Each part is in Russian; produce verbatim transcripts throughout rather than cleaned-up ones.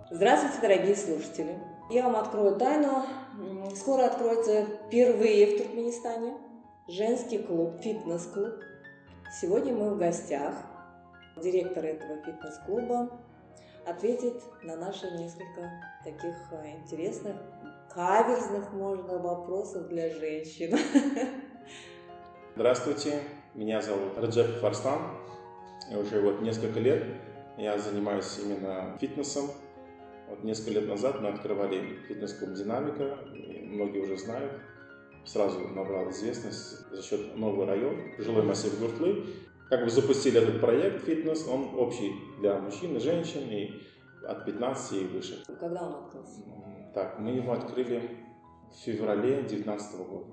Здравствуйте, дорогие слушатели! Я вам открою тайну. Скоро откроется впервые в Туркменистане женский клуб, фитнес-клуб. Сегодня мы в гостях. Директор этого фитнес-клуба ответит на наши несколько таких интересных, каверзных, можно, вопросов для женщин. Здравствуйте, меня зовут Раджепов Арслан. Уже вот несколько лет я занимаюсь именно фитнесом. Вот несколько лет назад мы открывали фитнес-клуб «Динамика», и многие уже знают. Сразу набрал известность за счет нового района, жилой массив Гуртлы. Как бы запустили этот проект фитнес, он общий для мужчин и женщин, и от пятнадцати и выше. Когда он открылся? Так, мы его открыли в феврале две тысячи девятнадцатого года.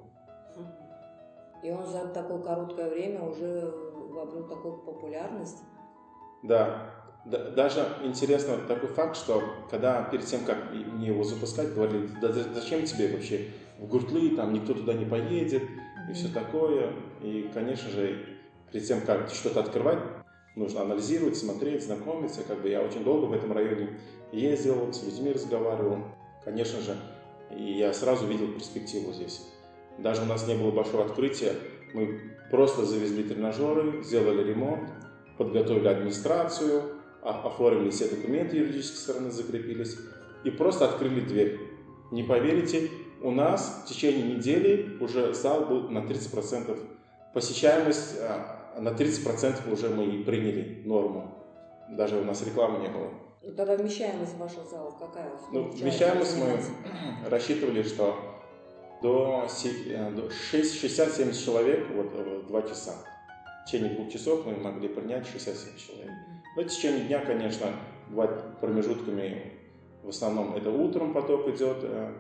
И он за такое короткое время уже обрел такую популярность? Да. Даже интересно такой факт, что когда перед тем, как мне его запускать, говорили, да зачем тебе вообще в Гуртлы, там никто туда не поедет, и все такое. И, конечно же, перед тем, как что-то открывать, нужно анализировать, смотреть, знакомиться. Как бы я очень долго в этом районе ездил, с людьми разговаривал. Конечно же, и я сразу видел перспективу здесь. Даже у нас не было большого открытия, мы просто завезли тренажеры, сделали ремонт, подготовили администрацию, оформили все документы юридической стороны, закрепились и просто открыли дверь. Не поверите, у нас в течение недели уже зал был на тридцать процентов посещаемость, на тридцать процентов уже мы и приняли норму. Даже у нас рекламы не было. Тогда вмещаемость ваших залов какая? Ну, вмещаемость мы рассчитывали, что до шестьдесят-семьдесят человек вот, в два часа. В течение двух часов мы могли принять шестьдесят-семьдесят человек. Но в течение дня, конечно, бывает промежутками, в основном это утром поток идет,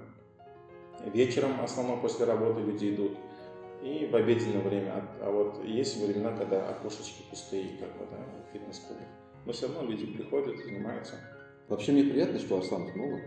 вечером в основном после работы люди идут, и в обеденное время. А вот есть времена, когда окошечки пустые, как бы, да, в фитнес-клубе. Но все равно люди приходят, занимаются. Вообще мне приятно, что Арсланов много.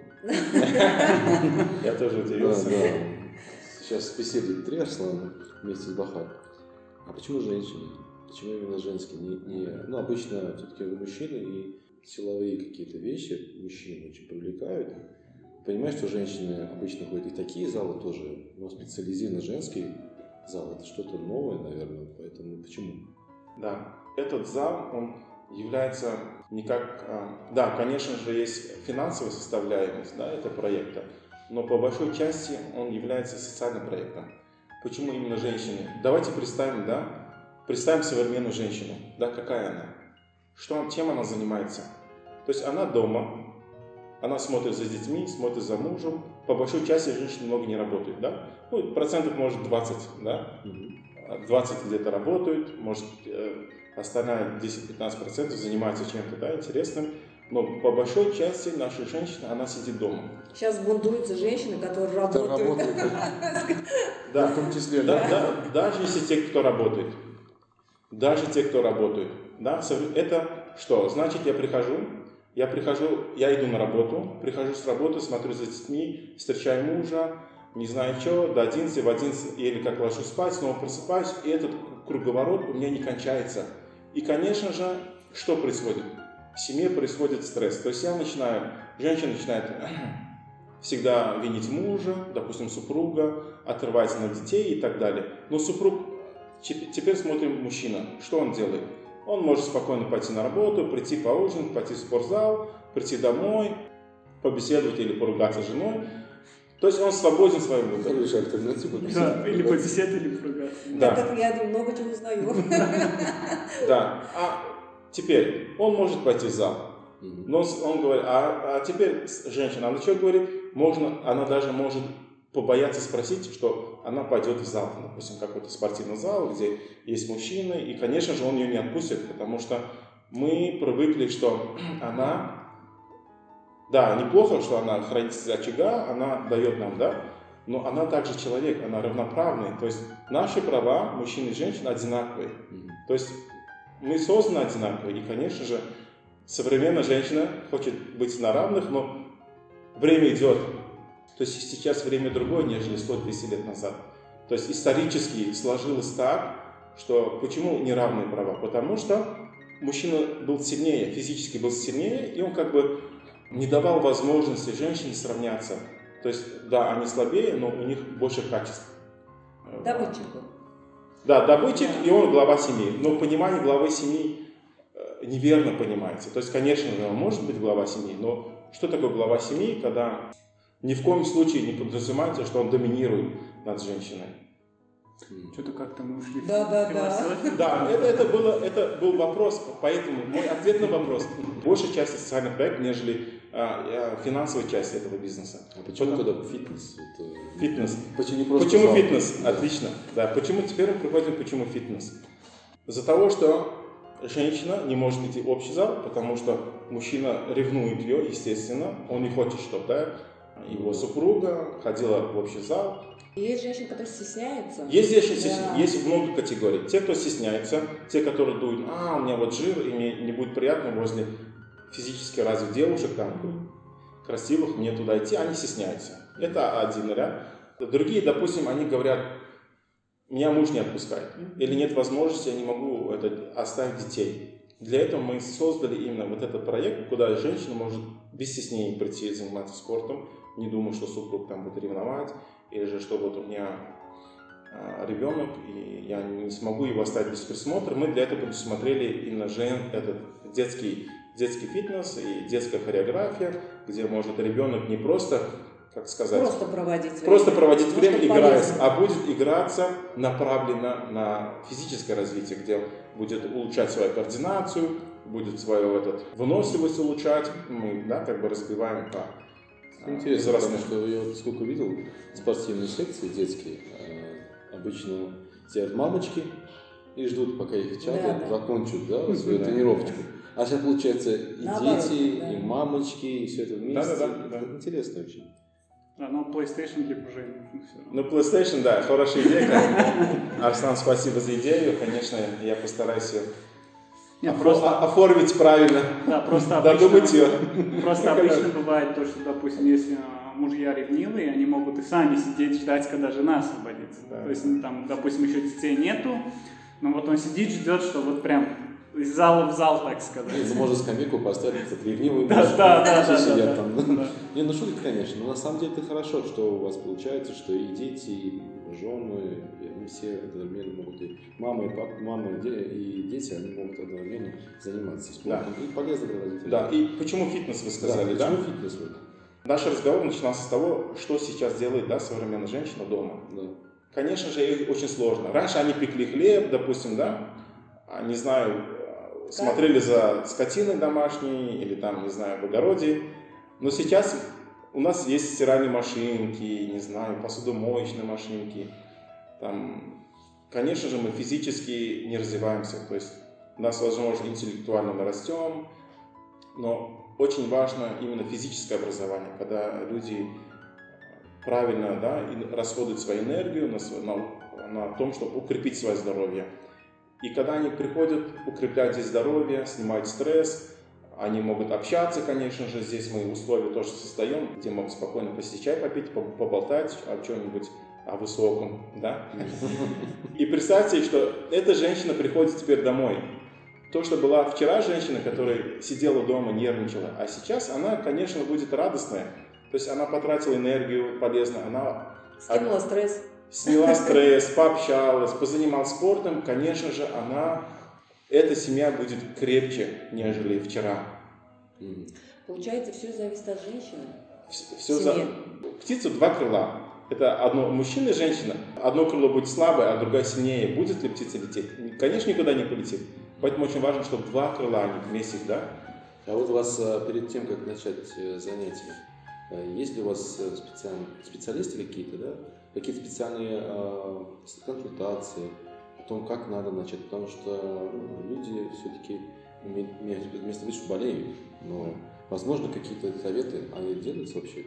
Я тоже удивился. Сейчас в беседе три Арслана вместе с Бахар. А почему женщины? Почему именно женские? Не, не, ну, обычно все-таки мужчины и силовые какие-то вещи мужчин очень привлекают. Понимаешь, что женщины обычно ходят и такие залы тоже, но специализированно женский зал. Это что-то новое, наверное, поэтому почему? Да, этот зал, он является не как... Да, конечно же, есть финансовая составляемость, да, этого проекта, но по большой части он является социальным проектом. Почему именно женщины? Давайте представим, да, представим современную женщину, да, какая она, что, чем она занимается. То есть она дома, она смотрит за детьми, смотрит за мужем. По большой части женщины много не работают, да? Ну, процентов может двадцать, да? двадцать где-то работают, может остальная десять-пятнадцать процентов занимается чем-то, да, интересным. Но по большой части нашей женщины, она сидит дома. Сейчас бунтуются женщины, которые работают. Да, в том числе, да. Даже если те, кто работает. Даже те, кто работает. Да, это что? Значит, я прихожу, я прихожу, я иду на работу, прихожу с работы, смотрю за детьми, встречаю мужа, не знаю что, до одиннадцати, в одиннадцать еле как ложусь спать, снова просыпаюсь, и этот круговорот у меня не кончается. И, конечно же, что происходит? В семье происходит стресс. То есть я начинаю, женщина начинает всегда винить мужа, допустим, супруга, отрывается на детей и так далее. Но супруг, теперь смотрим мужчина, что он делает? Он может спокойно пойти на работу, прийти поужинать, пойти в спортзал, прийти домой, побеседовать или поругаться с женой. То есть он свободен в своем выборе. Да, или побеседовать, или поругаться. Да. Так я много чего узнаю. Да. А теперь он может пойти в зал. Но он говорит, а, а теперь женщина, она что говорит? Можно, она даже может побояться спросить, что она пойдет в зал, допустим, какой-то спортивный зал, где есть мужчины, и, конечно же, он ее не отпустит, потому что мы привыкли, что она, да, неплохо, что она хранитель очага, она дает нам, да, но она также человек, она равноправная, то есть наши права, мужчин и женщин, одинаковые, то есть мы созданы одинаковые, и, конечно же, современная женщина хочет быть на равных, но время идет. То есть сейчас время другое, нежели сто-двести лет назад. То есть исторически сложилось так, что почему неравные права? Потому что мужчина был сильнее, физически был сильнее, и он как бы не давал возможности женщине сравняться. То есть, да, они слабее, но у них больше качеств. Добытчик был. Да, добытчик, и он глава семьи. Но понимание главы семьи э, неверно понимается. То есть, конечно же, он может быть глава семьи, но что такое глава семьи, когда ни в коем случае не подразумевается, что он доминирует над женщиной. Что-то как-то мы ушли Да, в да, философию. Да, это, это, было, это был вопрос, поэтому мой ответ на вопрос. Большая часть социальных проектов, нежели а, финансовая часть этого бизнеса. А почему Потому- тогда фитнес? Это... Фитнес. Почему не просто Почему зал? фитнес? Да. Отлично. Да, почему теперь мы приходим, почему фитнес? Из-за того, что женщина не может идти в общий зал, потому что мужчина ревнует ее, естественно. Он не хочет, чтобы да, его супруга ходила в общий зал. И есть женщины, которые стесняются. Есть женщины, Да. есть много категорий. Те, кто стесняется, те, которые думают, а, у меня вот жир, и мне не будет приятно возле физически развитых девушек, там, красивых, мне туда идти, они стесняются. Это один ряд. Другие, допустим, они говорят, меня муж не отпускает, или нет возможности, я не могу это, оставить детей. Для этого мы создали именно вот этот проект, куда женщина может без стеснения прийти заниматься спортом, не думая, что супруг там будет ревновать, или же что вот у меня а, ребенок, и я не смогу его оставить без присмотра. Мы для этого предусмотрели именно жен, этот детский, детский фитнес и детская хореография, где может ребенок не просто, как сказать, Просто проводить время. просто проводить Потому время, что играясь, полезно. а будет играться направленно на физическое развитие, где будет улучшать свою координацию, будет свою этот, выносливость улучшать. Мы да, как бы разбиваем по Интересно, возрастным. потому что я вот сколько видел спортивные секции детские, э, обычно сидят мамочки и ждут, пока их чаты Да, да. закончат да, свою Да. тренировочку. А сейчас получается и Наоборот, дети, да. и мамочки, и все это вместе. Да, да, да, да. Это интересно очень. Да, но PlayStation типа уже не нужно все. Ну, PlayStation, да, хорошая идея. конечно. Арслан, спасибо за идею. Конечно, я постараюсь ее Нет, офо- просто, оформить правильно. да, просто Додумать обычно, ее. просто обычно бывает то, что, допустим, если а, мужья ревнивые, они могут и сами сидеть ждать, когда жена освободится. Да. То есть, ну, там, допустим, еще детей нету, но вот он сидит, ждет, что вот прям из зала в зал, так сказать. Нет, ну можно скамейку поставить, этот ревнивый Да, муж, да, да, все да, сидят да, там. да. Не, ну шутки, конечно, но на самом деле это хорошо, что у вас получается, что и дети, и жены, и они все одновременно могут, и мама, и папа, мама, и де- и дети, они могут одновременно заниматься спортом и полезно проводить время. Да, и почему фитнес вы сказали, да? Почему фитнес? Вот? Наш разговор начинался с того, что сейчас делает да, современная женщина дома. Да. Конечно же, ей очень сложно. Раньше они пекли хлеб, допустим, да, а, не знаю, смотрели за скотиной домашней или там, не знаю, в огороде. Но сейчас у нас есть стиральные машинки, не знаю, посудомоечные машинки. Там, конечно же, мы физически не развиваемся. То есть у нас, возможно, интеллектуально мы растем, но очень важно именно физическое образование, когда люди правильно да, и расходуют свою энергию на, св- на, на том, чтобы укрепить свое здоровье. И когда они приходят, укреплять здесь здоровье, снимать стресс, они могут общаться, конечно же, здесь мы условия тоже создаем, где могут спокойно посидеть чай попить, по- поболтать о чем-нибудь, о высоком, да. И представьте, что эта женщина приходит теперь домой. То, что была вчера женщина, которая сидела дома, нервничала, а сейчас она, конечно, будет радостная. То есть она потратила энергию полезно, она Скинула стресс. сняла стресс, пообщалась, позанималась спортом, конечно же, она, эта семья будет крепче, нежели вчера. Мгм. Получается, все зависит от женщины. Все за... Семье. Птица два крыла. Это одно мужчина и женщина. Одно крыло будет слабое, а другое сильнее. Будет ли птица лететь? Конечно, никуда не полетит. Поэтому очень важно, чтобы два крыла, они вместе, да? А вот у вас а, перед тем, как начать э, занятия, а, есть ли у вас э, специальные специалисты какие-то, да? Какие-то специальные а, с- консультации о том, как надо начать? Потому что ну, люди все-таки имеют имеют место быть, что болеют. Но, возможно, какие-то советы, они делаются вообще?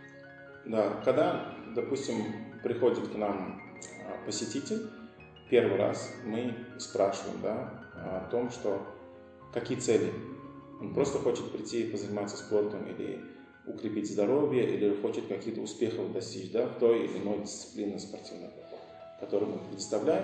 Да, когда, допустим, приходит к нам а, посетитель, первый раз мы спрашиваем, да, о том, что какие цели. Он просто хочет прийти и позаниматься спортом или укрепить здоровье, или хочет каких-то успехов достичь, да, в той или иной дисциплине спортивной, которую мы предоставляем.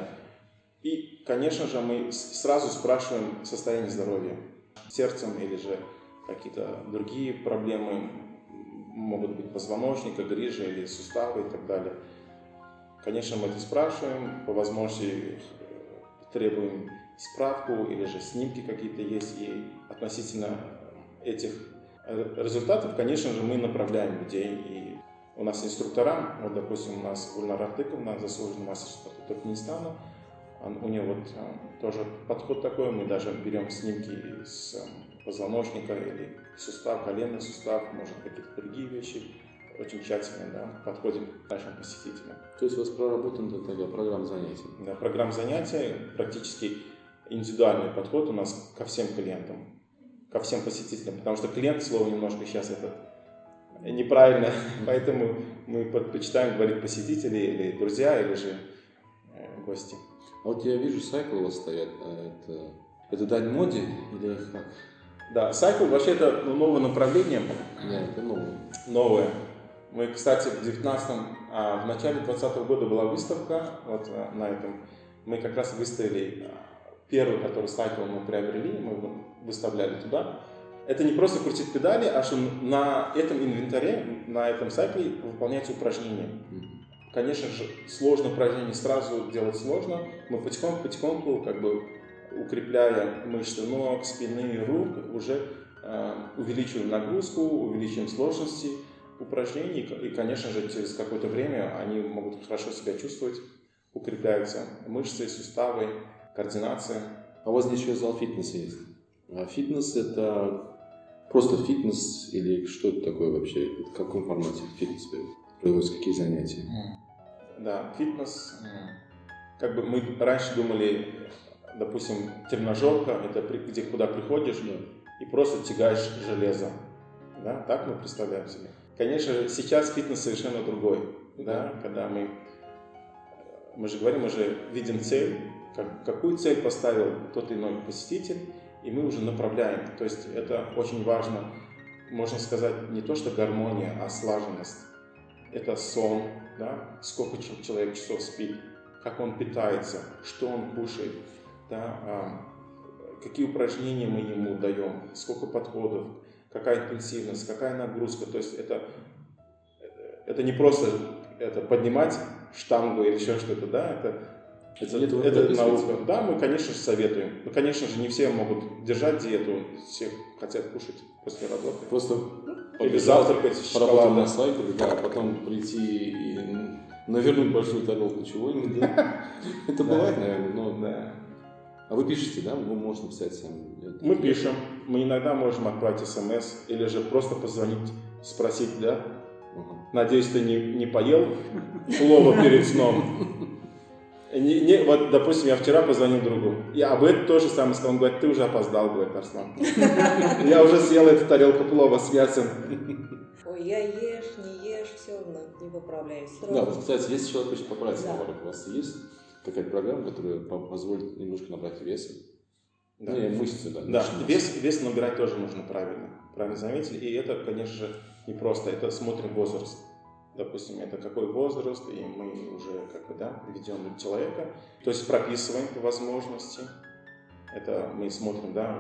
И, конечно же, мы с- сразу спрашиваем состояние здоровья, сердцем или же какие-то другие проблемы, могут быть позвоночника, грыжа или суставы и так далее. Конечно, мы это спрашиваем, по возможности требуем справку или же снимки какие-то есть, и относительно этих результатов, конечно же, мы направляем людей. И у нас инструктора, вот, допустим, у нас Гульнар Артыковна, заслуженный мастер спорта Туркменистана, у нее вот тоже подход такой, мы даже берем снимки с позвоночника или сустав, коленный сустав, может, какие-то другие вещи, очень тщательно, да, подходим к нашим посетителям. То есть у вас проработана такая программа занятий? Да, программа занятий, практически индивидуальный подход у нас ко всем клиентам, ко всем посетителям, потому что клиент, слово немножко сейчас это неправильно, поэтому мы предпочитаем говорить посетители или друзья, или же э, гости. А вот я вижу, сайклы у вас стоят, это, это дань моде или как? Да, сайкл вообще это новое направление. Да, это новое. Новое. Мы, кстати, в девятнадцатом, а в начале двадцатого года была выставка вот на этом. Мы как раз выставили первый, который сайкл мы приобрели, мы его выставляли туда. Это не просто крутить педали, а что на этом инвентаре, на этом сайкле выполняются упражнения. Конечно же, сложное упражнение сразу делать сложно. Мы потихоньку-потихоньку, как бы укрепляя мышцы ног, спины, рук, уже э, увеличиваем нагрузку, увеличиваем сложности упражнений. И, конечно же, через какое-то время они могут хорошо себя чувствовать, укрепляются мышцы, суставы, координация. А у вас здесь еще зал фитнеса есть? А фитнес это просто фитнес или что это такое вообще? В каком формате фитнес проводится? Какие занятия? Да, фитнес. Как бы мы раньше думали, допустим, тренажерка, это где куда приходишь и просто тягаешь железо. Да? Так мы представляем себе. Конечно, сейчас фитнес совершенно другой. Да? Когда мы, мы же говорим, мы же видим цель, как, какую цель поставил тот или иной посетитель, и мы уже направляем. То есть это очень важно, можно сказать, не то что гармония, а слаженность. Это сон, да? Сколько человек часов спит, как он питается, что он кушает, да? а, какие упражнения мы ему даем, сколько подходов, какая интенсивность, какая нагрузка. То есть это, это не просто это поднимать штангу или еще что-то, да? это, это, это, это наука. Да, мы, конечно же, советуем. Ну, конечно же, не все могут держать диету, все хотят кушать после работы. Просто или завтракать с шоколадом. На сайкле, да, а потом прийти и навернуть большую тарелку чего-нибудь. Да? Это бывает, наверное, но... Да. А вы пишете, да? Вы можете писать сами? Мы пишем. Мы иногда можем отправить смс или же просто позвонить, спросить, да? Угу. Надеюсь, ты не, не поел плова перед сном. Не, не, вот, допустим, я вчера позвонил другу. И об этом тоже самое сказал. Он говорит, ты уже опоздал, говорит Арслан. Я уже съел эту тарелку плова с мясом. Ой, я ешь, не ешь, все равно не поправляюсь. Да, кстати, если человек хочет поправиться, наоборот, у вас есть какая-то программа, которая позволит немножко набрать веса? Да. Ну, и мышцы, да. Да, вес, вес набирать тоже нужно правильно. Правильно заметили. И это, конечно же, не просто. Это смотрим возраст. Допустим, это какой возраст, и мы уже как бы, да, ведем человека, то есть прописываем по возможности. Это мы смотрим, да,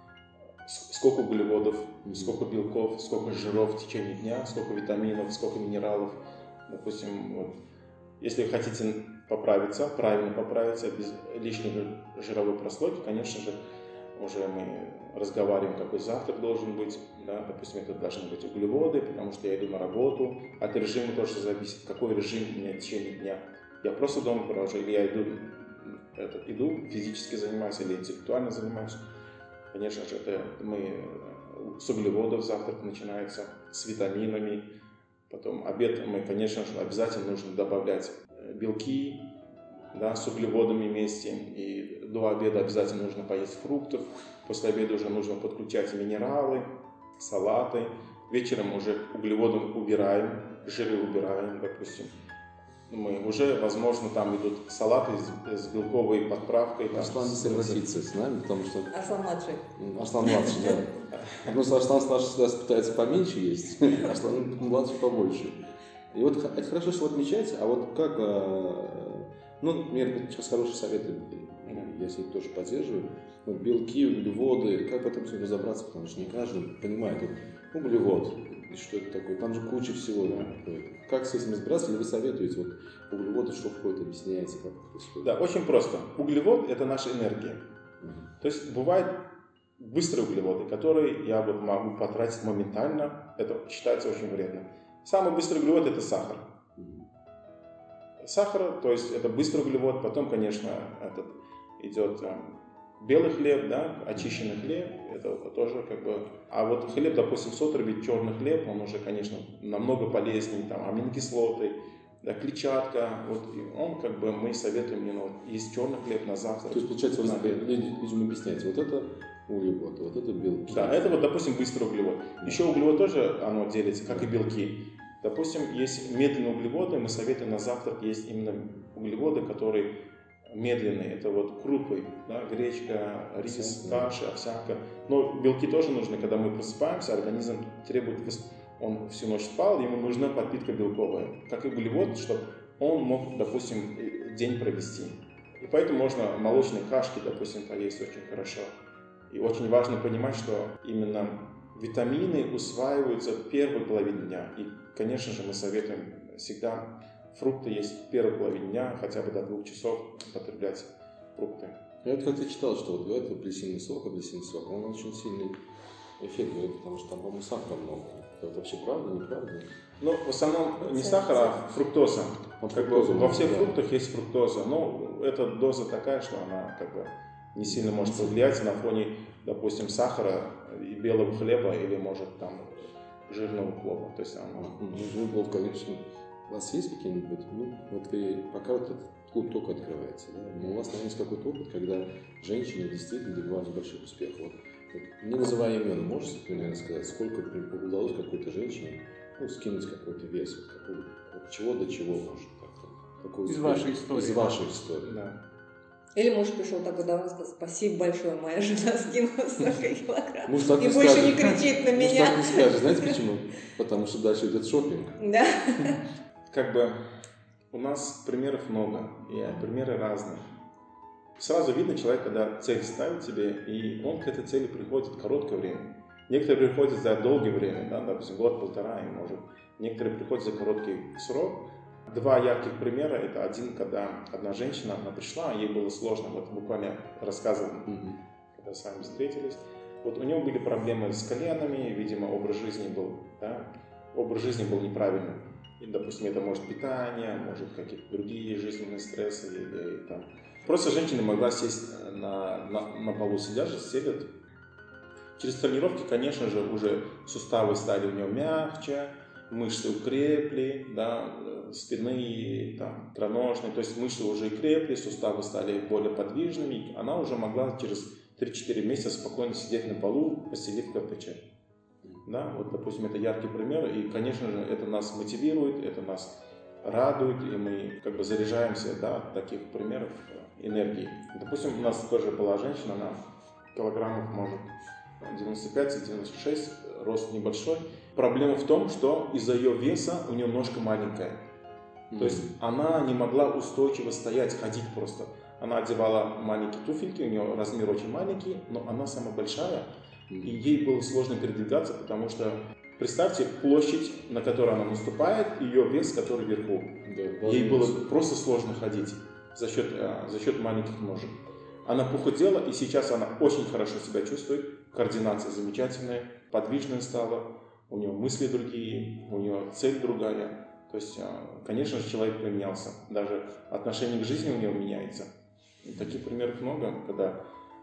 сколько углеводов, сколько белков, сколько жиров в течение дня, сколько витаминов, сколько минералов. Допустим, вот, если вы хотите поправиться, правильно поправиться, без лишней жировой прослойки, конечно же, уже мы разговариваем, какой завтрак должен быть, да, допустим, это должны быть углеводы, потому что я иду на работу, от режима тоже зависит, какой режим у меня в течение дня. Я просто дома провожу, или я иду, это, иду физически занимаюсь, или интеллектуально занимаюсь. Конечно же, это мы с углеводов завтрак начинается, с витаминами, потом обед мы, конечно же, обязательно нужно добавлять белки, да, с углеводами вместе, и до обеда обязательно нужно поесть фруктов, после обеда уже нужно подключать минералы, салаты, вечером уже углеводом убираем, жиры убираем, допустим. Мы уже, возможно, там идут салаты с, с белковой подправкой. Арслан не согласится с нами, потому что... Арслан младший. Арслан младший, да. Потому Арслан старший всегда пытается поменьше есть, Арслан младший побольше. И вот это хорошо, что вы отмечаете, а вот как... Ну, например, сейчас хорошие советы я с ним тоже поддерживаю. Вот белки, углеводы, как в этом все разобраться, потому что не каждый понимает, вот, углевод, и что это такое, там же куча всего, да, как с этим разбираться, или вы советуете, вот, углеводы, что входит, объясняете, как это происходит? Да, очень просто. Углевод – это наша энергия. Mm-hmm. То есть бывают быстрые углеводы, которые я вот могу потратить моментально, это считается очень вредным. Самый быстрый углевод – это сахар. Mm-hmm. Сахар, то есть это быстрый углевод, потом, конечно, этот идет белый хлеб, да, очищенный хлеб, это тоже как бы... А вот хлеб, допустим, с отрубей, черный хлеб, он уже, конечно, намного полезнее, там, аминокислоты, да, клетчатка, вот, и он, как бы, мы советуем именно вот, есть черный хлеб на завтрак. То есть, получается, вы людям объясняете, вот это углевод, вот это белки. Да, это вот, допустим, быстрый углевод. Еще углевод тоже, оно делится, как и белки. Допустим, есть медленные углеводы, мы советуем на завтрак есть именно углеводы, которые медленные, это вот крупы, да, гречка, рис, каши, овсянка. Но белки тоже нужны, когда мы просыпаемся, организм требует, он всю ночь спал, ему нужна подпитка белковая, как и углевод, чтобы он мог, допустим, день провести. И поэтому можно молочные кашки, допустим, поесть очень хорошо. И очень важно понимать, что именно витамины усваиваются в первой половине дня. И, конечно же, мы советуем всегда фрукты есть в первой половине дня, хотя бы до двух часов потреблять фрукты. Я вот как-то читал, что вот говорят, апельсиновый сок, апельсиновый сок, он очень сильный эффект говорит, потому что там, по-моему, сахара много. Это вообще правда, неправда? Ну, в основном не сахар, а фруктоза. Вот как фруктоза бы, во всех да. фруктах есть фруктоза, но эта доза такая, что она как бы не сильно может повлиять на фоне, допустим, сахара и белого хлеба или, может, там, жирного плова. То есть она... Жирный плов, конечно. У вас есть какие-нибудь, ну, вот вы, пока вот этот клуб только открывается, да, но у вас, наверное, есть какой-то опыт, когда женщины действительно добивались больших успехов. Вот, вот, не называя имен, можете примерно сказать, сколько удалось какой-то женщине, ну, скинуть какой-то вес, вот, какой, от чего до чего, может, так, из вашей истории. Из вашей истории. Да. Или муж пришел такой давно и сказал: спасибо большое, моя жена скинула столько килограмм. Муж так и не больше скажет. не кричит на Муж меня. так не скажет, знаете почему? Потому что дальше идет шопинг. Да. Как бы у нас примеров много, и примеры разные. Сразу видно человек, когда цель ставит себе, и он к этой цели приходит в короткое время. Некоторые приходят за долгое время, да, допустим, год-полтора, и может. Некоторые приходят за короткий срок. Два ярких примера. Это один, когда одна женщина, она пришла, ей было сложно, вот буквально рассказывал, mm-hmm. когда с вами встретились. Вот у нее были проблемы с коленами, видимо, образ жизни был, да, образ жизни был неправильным. И, допустим, это может питание, может какие-то другие жизненные стрессы. Или, там. Просто женщина могла сесть на, на, на полу сидящие, сидят. Через тренировки, конечно же, уже суставы стали у нее мягче, мышцы укрепли, да, спины, там, икроножные, то есть мышцы уже крепли, суставы стали более подвижными. Она уже могла через три-четыре месяца спокойно сидеть на полу, постелив кирпичи. Да, вот, допустим, это яркий пример, и, конечно же, это нас мотивирует, это нас радует, и мы как бы заряжаемся, да, от таких примеров энергии. Допустим, у нас тоже была женщина, она килограммов может девяносто пять - девяносто шесть, рост небольшой. Проблема в том, что из-за ее веса у нее ножка маленькая. Mm-hmm. То есть она не могла устойчиво стоять, ходить просто. Она одевала маленькие туфельки, у нее размер очень маленький, но она самая большая. И ей было сложно передвигаться, потому что, представьте, площадь, на которой она наступает, и ее вес, который вверху. Да, ей было просто сложно ходить за счет, за счет маленьких ножек. Она похудела, и сейчас она очень хорошо себя чувствует, координация замечательная, подвижная стала, у нее мысли другие, у нее цель другая. То есть, конечно же, человек поменялся, даже отношение к жизни у него меняется. И таких примеров много, когда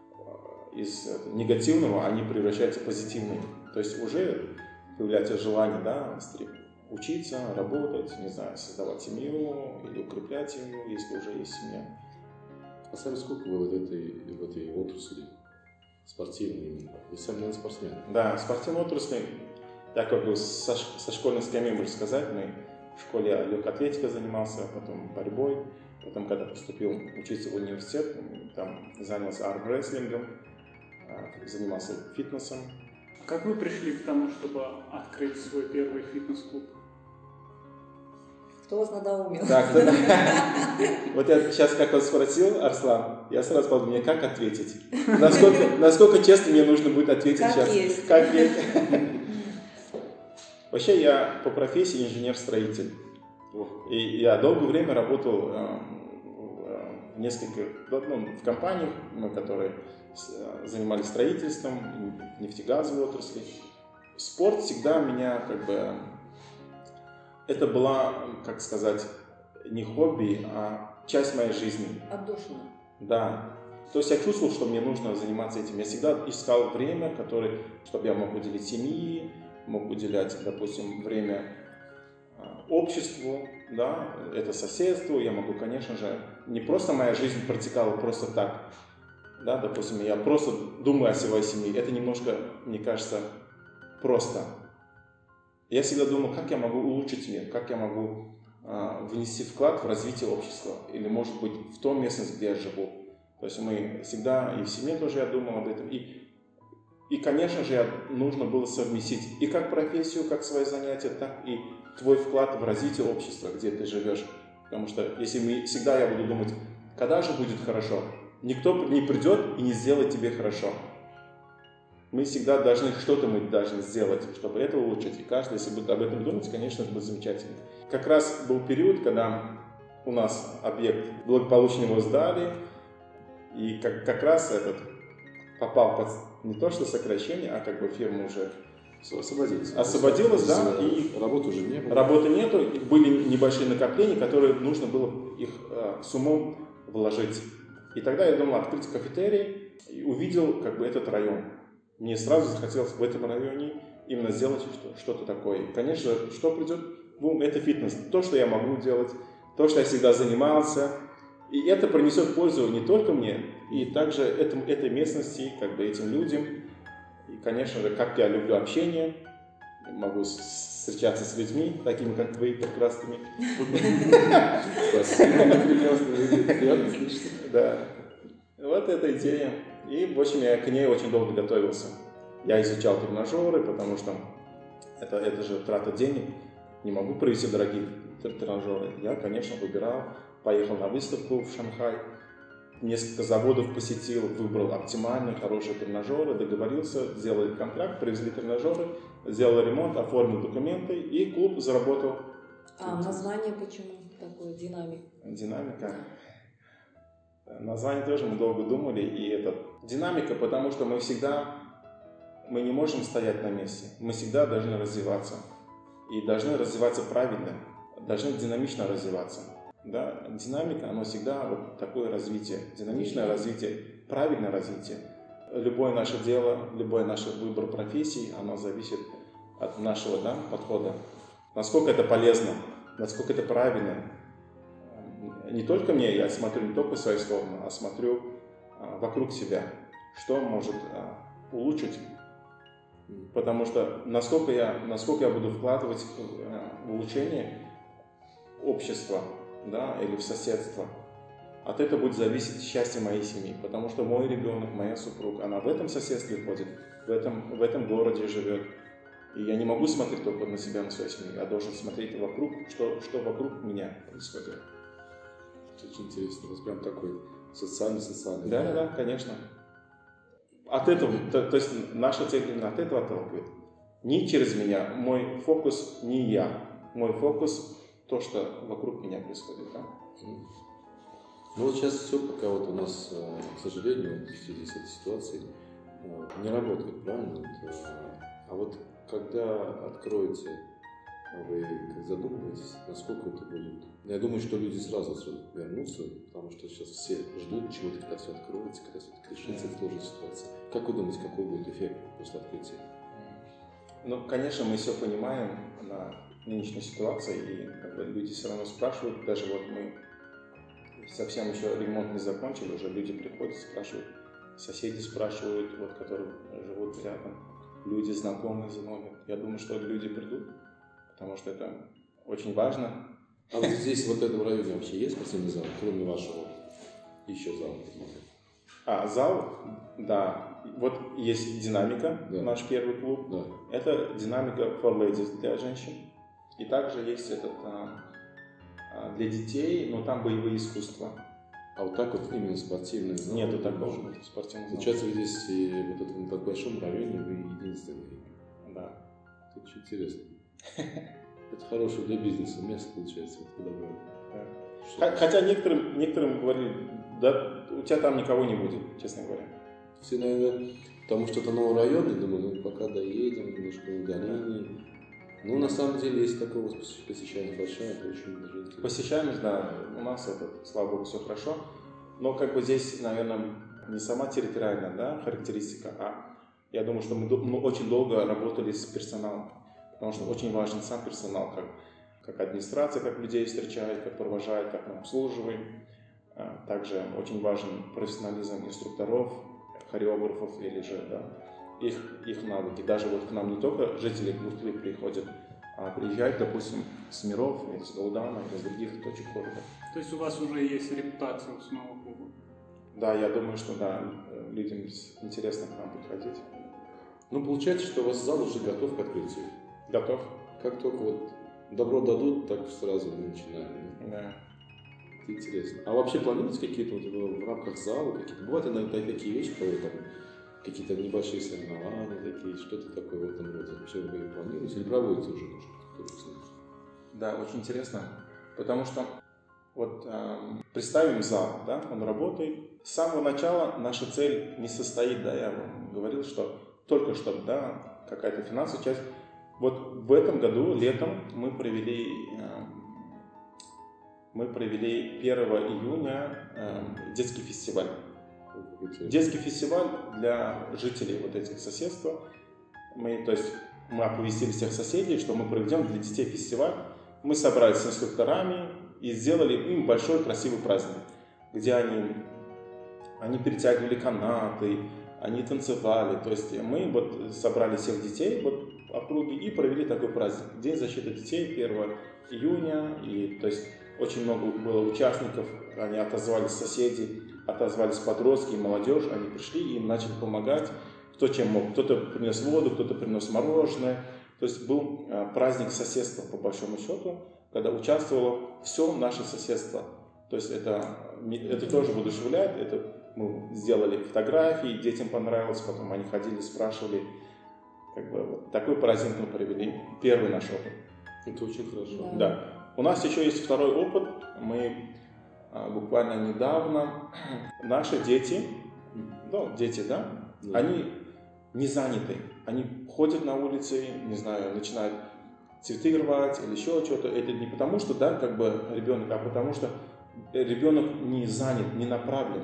из негативного они превращаются в позитивные. То есть уже появляется желание, да, учиться, работать, не знаю, создавать семью или укреплять семью, если уже есть семья. А сами сколько вы в этой, в этой отрасли спортивной? Вы сами, наверное, спортсмен. Да, спортивной отрасли. Я как бы со, со школьной скамьи, можно сказать, мы в школе легкой атлетикой занимался, потом борьбой. Потом, когда поступил учиться в университет, там занялся армрестлингом, занимался фитнесом. Как вы пришли к тому, чтобы открыть свой первый фитнес-клуб? Кто вас надоумил? Так, вот я сейчас как он спросил, Арслан, я сразу подумал, мне как ответить? Насколько, насколько честно мне нужно будет ответить как сейчас? Есть. Как есть. Вообще я по профессии инженер-строитель. И я долгое время работал в нескольких, ну, в компаниях, которые занимались строительством, нефтегазовой отрасли. Спорт всегда меня как бы... Это была, как сказать, не хобби, а часть моей жизни. Отдушина. Да. То есть я чувствовал, что мне нужно заниматься этим. Я всегда искал время, которое, чтобы я мог уделить семье, мог уделять, допустим, время обществу, да, это соседству. Я могу, конечно же, не просто моя жизнь протекала просто так, да, допустим, я просто думаю о своей семье. Это немножко, мне кажется, просто. Я всегда думал, как я могу улучшить мир, как я могу э, внести вклад в развитие общества, или, может быть, в том местности, где я живу. То есть мы всегда, и в семье тоже я думал об этом, и, и конечно же, нужно было совместить и как профессию, как свои занятия, так и твой вклад в развитие общества, где ты живешь. Потому что если мы, всегда я буду думать, когда же будет хорошо, никто не придет и не сделает тебе хорошо. Мы всегда должны, что-то мы должны сделать, чтобы это улучшить. И каждый, если будет об этом думать, конечно, это будет замечательно. Как раз был период, когда у нас объект благополучно его сдали, и как, как раз этот попал под не то что сокращение, а как бы фирма уже освободилась. Освободилась, да, и работы уже не было. Работы нету, были небольшие накопления, которые нужно было их э, с умом вложить. И тогда я думал открыть кафетерий и увидел как бы этот район. Мне сразу захотелось в этом районе именно сделать что-то такое. И, конечно, что придет в ум, это фитнес. То, что я могу делать, то, что я всегда занимался. И это принесет пользу не только мне, и также этому, этой местности, как бы этим людям. И, конечно же, как я люблю общение, могу встречаться с людьми, такими, как вы, прекрасными. Спасибо, прекрасно, приятно слышать. Да. Вот эта идея. И, в общем, я к ней очень долго готовился. Я изучал тренажеры, потому что это, это же трата денег. Не могу провести дорогие тренажеры. Я, конечно, выбирал, поехал на выставку в Шанхай, несколько заводов посетил, выбрал оптимальные, хорошие тренажеры, договорился, сделали контракт, привезли тренажеры, сделал ремонт, оформил документы, и клуб заработал. А название почему такое? Динамик? Динамика. Название тоже мы долго думали, и это динамика, потому что мы всегда, мы не можем стоять на месте, мы всегда должны развиваться, и должны развиваться правильно, должны динамично развиваться. Да? Динамика, оно всегда вот такое развитие, динамичное развитие, правильное развитие. Любое наше дело, любой наш выбор профессии, оно зависит от нашего, да, подхода. Насколько это полезно, насколько это правильно. Не только мне, я смотрю не только в свою сторону, а смотрю а, вокруг себя, что может а, улучшить. Потому что насколько я, насколько я буду вкладывать в улучшение общества, да, или в соседство, от этого будет зависеть счастье моей семьи. Потому что мой ребенок, моя супруга, она в этом соседстве ходит, в этом, в этом городе живет. И я не могу смотреть только на себя, на свою семью. Я должен смотреть вокруг, что, что вокруг меня происходит. Очень интересно, у вас прям такой социальный-социальный. Да, да, да, конечно. От этого, то, то есть наша цель именно от этого отталкивает. Не через меня, мой фокус не я, мой фокус то, что вокруг меня происходит. Да? Ну вот сейчас все пока вот у нас, к сожалению, в связи с этой ситуацией не работает, правильно? А вот когда откроется, вы как задумываетесь, насколько это будет? Я думаю, что люди сразу вернутся, потому что сейчас все ждут чего-то, когда все откроется, когда все-таки решится эта сложная ситуация. Как вы думаете, какой будет эффект после открытия? Ну, конечно, мы все понимаем на нынешней ситуации, и как бы, люди все равно спрашивают, даже вот мы совсем еще ремонт не закончили, уже люди приходят, спрашивают, соседи спрашивают, вот, которые живут рядом, люди знакомые звонят. Я думаю, что люди придут, потому что это очень важно. А вот здесь, вот в этом районе вообще есть спортивный зал, кроме вашего? Еще зал какие-то? А, зал, да. Вот есть «Динамика», да. Наш первый клуб. Да. Это «Динамика for Ladies» для женщин. И также есть этот а, для детей, но там боевые искусства. А вот так вот именно спортивные залы? Нету такого спортивного зала. Получается, вы здесь и вот этом так большом районе вы единственные. Да. Это очень интересно. Это хорошее для бизнеса место, получается, вот куда вы. Да. Хотя некоторым, некоторым говорили, да, у тебя там никого не будет, честно говоря. Все, наверное, потому что это новый район, я думаю, ну пока доедем, немножко в удалении. Ну, на самом деле, если такого посещаемость большая, это очень даже интересно. Посещаемость, да, у нас, это, слава богу, все хорошо. Но как бы здесь, наверное, не сама территориальная, да, характеристика, а я думаю, что мы, мы очень долго работали с персоналом. Потому что очень важен сам персонал, как, как администрация, как людей встречает, как провожает, как мы обслуживаем. Также очень важен профессионализм инструкторов, хореографов или же, да, их, их навыки. Даже вот к нам не только жители Гуртлы приходят, а приезжают, допустим, с Миров, из Гаудана, из других точек города. То есть у вас уже есть репутация у самого клуба? Да, я думаю, что да, людям интересно к нам приходить. Ну, получается, что у вас зал уже готов к открытию. Готов? Как только вот добро дадут, так сразу мы начинаем. Да. Это интересно. А вообще планируются какие-то вот в рамках зала, какие-то бывают иногда такие вещи, когда там какие-то небольшие соревнования такие, что-то такое в этом роде. Вообще вы планируете или проводите уже тоже? Да, очень интересно, потому что вот э, представим зал, да, он работает. С самого начала наша цель не состоит, да, я вам говорил, что только чтобы, да, какая-то финансовая часть. Вот в этом году, летом, мы провели, э, мы провели первого июня э, детский фестиваль. Детский фестиваль для жителей вот этих соседства. Мы, то есть, мы оповестили всех соседей, что мы проведем для детей фестиваль. Мы собрались с инструкторами и сделали им большой красивый праздник, где они, они перетягивали канаты, они танцевали. То есть мы вот собрали всех детей вот, округи и провели такой праздник. День защиты детей первого июня. И, то есть очень много было участников, они отозвались соседи, отозвались подростки и молодежь, они пришли и им начали помогать. Кто чем мог. Кто-то принес воду, кто-то принес мороженое. То есть был праздник соседства, по большому счету, когда участвовало все наше соседство. То есть это, это тоже воодушевляет. Это мы сделали фотографии, детям понравилось, потом они ходили, спрашивали. Как бы, вот такой праздник мы провели. Первый наш опыт. Это очень хорошо. Да. Да. У нас еще есть второй опыт. Мы а, буквально недавно, наши дети, ну, дети, да, да, они не заняты. Они ходят на улице, не знаю, начинают цветы рвать или еще что-то. Это не потому, что, да, как бы ребенок, а потому что ребенок не занят, не направлен.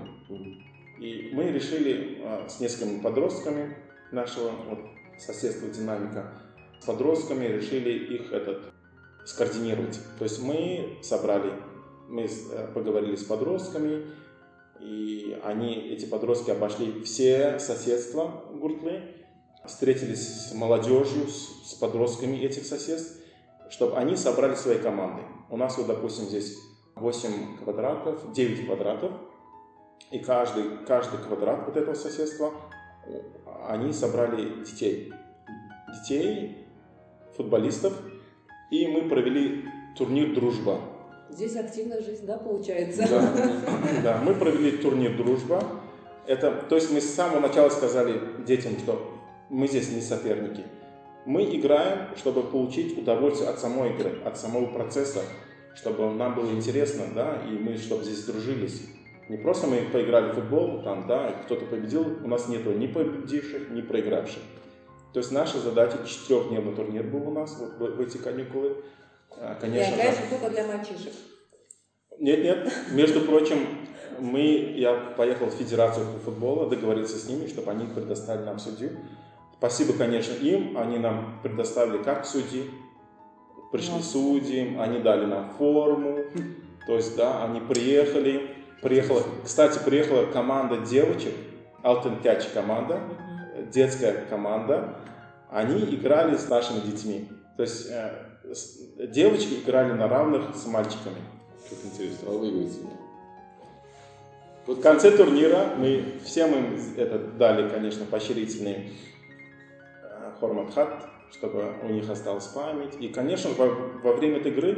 И мы решили а, с несколькими подростками нашего вот, соседства «Динамика», с подростками решили их этот, скоординировать. То есть мы собрали, мы поговорили с подростками, и они, эти подростки обошли все соседства Гуртлы, встретились с молодежью, с, с подростками этих соседств, чтобы они собрали свои команды. У нас вот, допустим, здесь восемь квадратов, девять квадратов, и каждый, каждый квадрат вот этого соседства, они собрали детей. Детей, футболистов, и мы провели турнир «Дружба». Здесь активная жизнь, да, получается? Да, да, мы провели турнир «Дружба». Это, то есть мы с самого начала сказали детям, что мы здесь не соперники. Мы играем, чтобы получить удовольствие от самой игры, от самого процесса, чтобы нам было интересно, да, и мы, чтобы здесь дружились. Не просто мы поиграли в футбол, там, да, кто-то победил, у нас нету ни победивших, ни проигравших. То есть наша задача, четырехдневный турнир был у нас вот, в, в эти каникулы. Конечно, и опять же только для мальчишек. Нет, нет. Между прочим, мы, я поехал в Федерацию футбола, договориться с ними, чтобы они предоставили нам судью. Спасибо, конечно, им. Они нам предоставили как судьи. Пришли вот. Судьи, они дали нам форму. То есть, да, они приехали. Приехала, кстати, приехала команда девочек, Алтын-Тяч команда, детская команда. Они играли с нашими детьми. То есть э, девочки играли на равных с мальчиками. Как интересно, а выиграете? Вот в конце турнира мы всем им это дали, конечно, поощрительный э, хормат-хат, чтобы у них осталась память. И, конечно, во, во время этой игры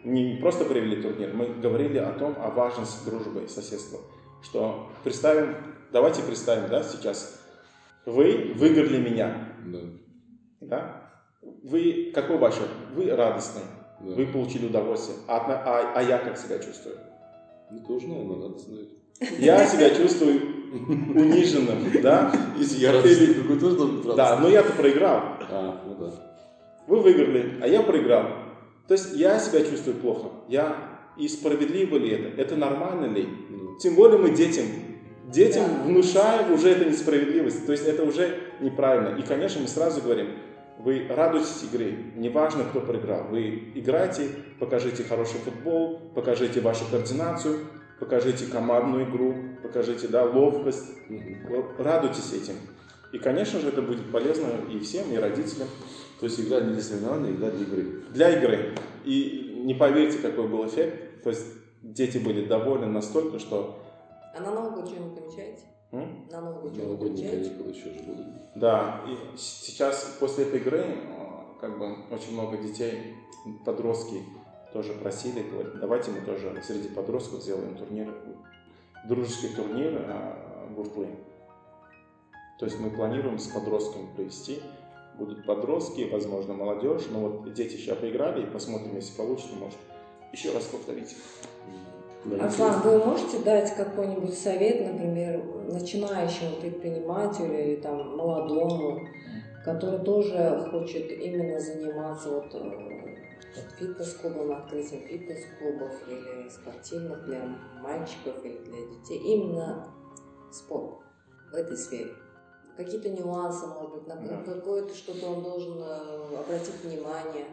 не просто провели турнир, мы говорили о том, о важности дружбы и соседства. Что представим, давайте представим, да, сейчас, вы выиграли меня. Да. Да? Вы, какой ваш? Вы радостный, Да. вы получили удовольствие. А, а, а я как себя чувствую? Ну, тоже, наверное, надо знать. Я себя чувствую униженным, да? Если я радостный, другой тоже должен быть радостный. Да, но я-то проиграл. А, ну да. Вы выиграли, а я проиграл. То есть я себя чувствую плохо. Я и справедливо ли это? Это нормально ли? Ну, Тем более мы детям, детям Да. внушаем уже это несправедливость. То есть это уже неправильно. И, конечно, мы сразу говорим, вы радуетесь игре, неважно, кто проиграл. Вы играете, покажите хороший футбол, покажите вашу координацию, покажите командную игру, покажите, да, ловкость. мгм. Радуйтесь этим. И, конечно же, это будет полезно и всем, и родителям. То есть игра не для соревнований, игра для игры. Для игры. И не поверьте, какой был эффект. То есть дети были довольны настолько, что... А на Новый год что-нибудь намечаете? М? На Новый год что-нибудь Новогодние намечаете? каникулы еще же будут. Да, и с- сейчас после этой игры э, как бы очень много детей, подростки тоже просили, говорят, давайте мы тоже среди подростков сделаем турнир, дружеский турнир э, Гуртлы. То есть мы планируем с подростками провести. Будут подростки, возможно, молодежь, но вот дети сейчас поиграли, и посмотрим, если получится, может, еще раз повторить. Арслан, вы можете дать какой-нибудь совет, например, начинающему предпринимателю или там молодому, который тоже хочет именно заниматься вот, э, вот фитнес-клубом, открытием фитнес-клубов или спортивных для мальчиков или для детей, именно спорт в этой сфере? Какие-то нюансы, может быть, на Да. какое-то что-то он должен э, обратить внимание.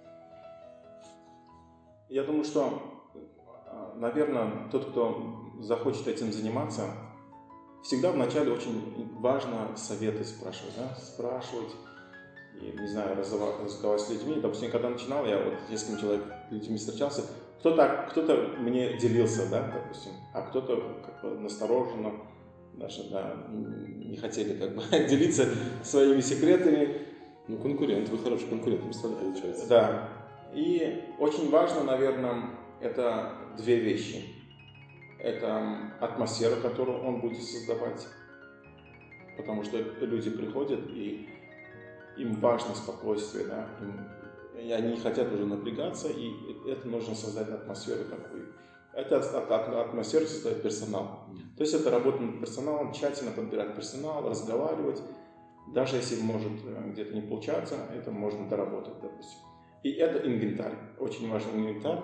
Я думаю, что, наверное, тот, кто захочет этим заниматься, всегда вначале очень важно советы спрашивать, да? Спрашивать, и, не знаю, разговаривать, разговаривать с людьми. Допустим, когда начинал, я вот с несколькими человек, людьми встречался, кто-то, кто-то мне делился, да, допустим, а кто-то как бы настороженно, даже, да, не хотели как бы делиться своими секретами. Ну, конкурент, вы хороший конкурент, получается. Да. И очень важно, наверное, это две вещи. Это атмосфера, которую он будет создавать. Потому что люди приходят, и им важно спокойствие, да? Им, и они хотят уже напрягаться, и это нужно создать атмосферу такую. Это атмосферу создает персонал. То есть это работа над персоналом, тщательно подбирать персонал, разговаривать. Даже если может где-то не получаться, это можно доработать, допустим. И это инвентарь. Очень важный инвентарь.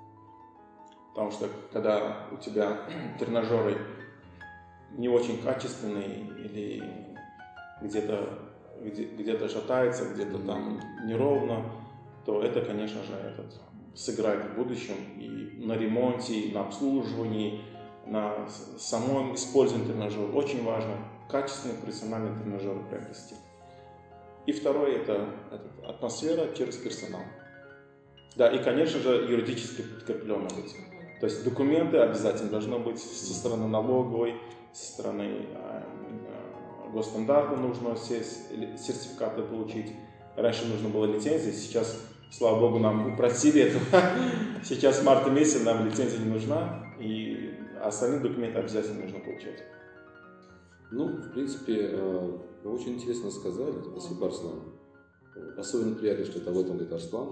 Потому что когда у тебя тренажеры не очень качественные или где-то где, где-то шатается, где-то там неровно, то это, конечно же, этот, сыграет в будущем и на ремонте, и на обслуживании, на самом использовании тренажера. Очень важно качественный профессиональный тренажер приобрести. И второе – это, это атмосфера через персонал. Да, и, конечно же, юридически подкрепленно быть. То есть документы обязательно должны быть со стороны налоговой, со стороны э, э, госстандарта нужно все сертификаты получить. Раньше нужно было лицензия, сейчас, слава богу, нам упростили это. Сейчас в марте месяце нам лицензия не нужна, и остальные документы обязательно нужно получать. Ну, в принципе, вы очень интересно сказали. Спасибо, Арслан. Особенно приятно, что это об этом говорит Арслан.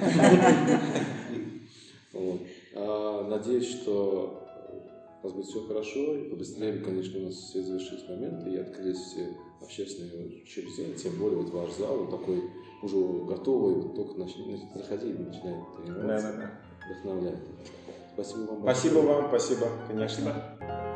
Вот. А, надеюсь, что у нас будет все хорошо, и побыстрее, конечно, у нас все завершились моменты, и открылись все общественные учреждения, тем более вот ваш зал, он такой уже готовый, вот только начинает заходить, начинает тренироваться, Да, да, да. вдохновляет. Спасибо вам. Спасибо большое. вам, спасибо, конечно. Спасибо.